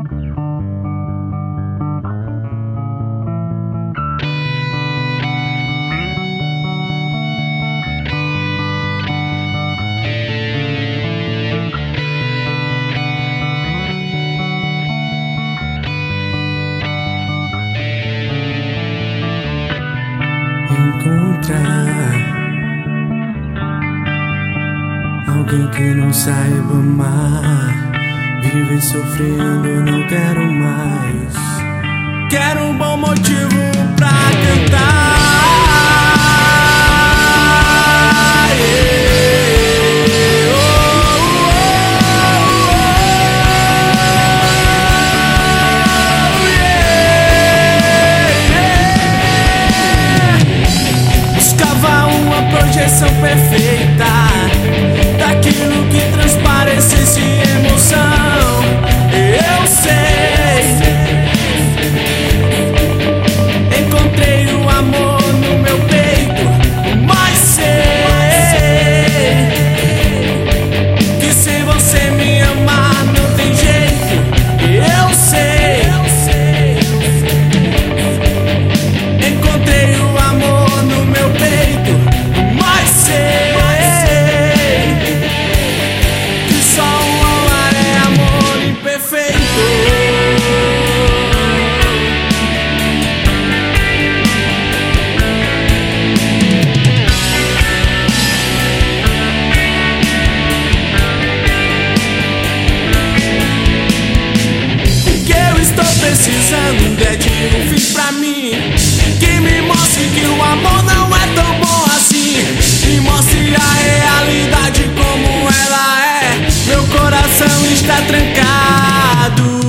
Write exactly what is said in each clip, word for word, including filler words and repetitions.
Encontrar alguém que não saiba amar, viver sofrendo, não quero mais. Quero um bom motivo pra cantar. Yeah. Oh, oh, oh, yeah. Buscava uma projeção perfeita daquilo que transparecesse emoção. Eu sei, encontrei o amor no meu peito, mas sei que sem você me amar não tem jeito. Eu sei, encontrei o amor no meu peito, mas sei que só um amar é amor imperfeito. Precisando é de um fim pra mim, que me mostre que o amor não é tão bom assim. Me mostre a realidade como ela é. Meu coração está trancado.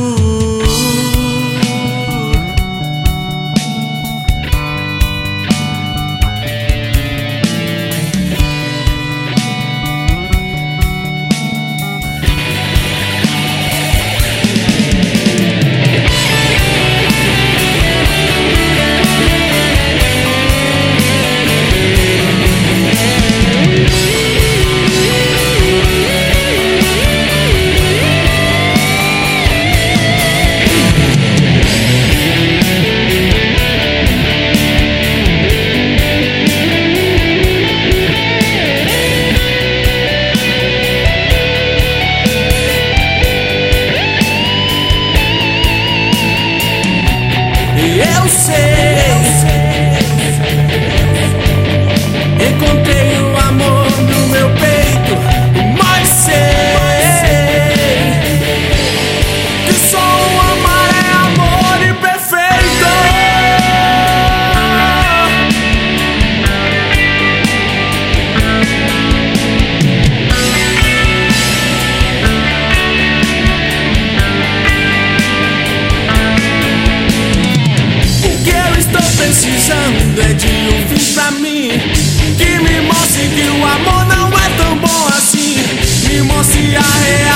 Eu sei, encontrei o amor no meu peito, mas sei que só um amar é amor imperfeito. Precisando é de um fim pra mim, que me mostre que o amor não é tão bom assim. Me mostre a realidade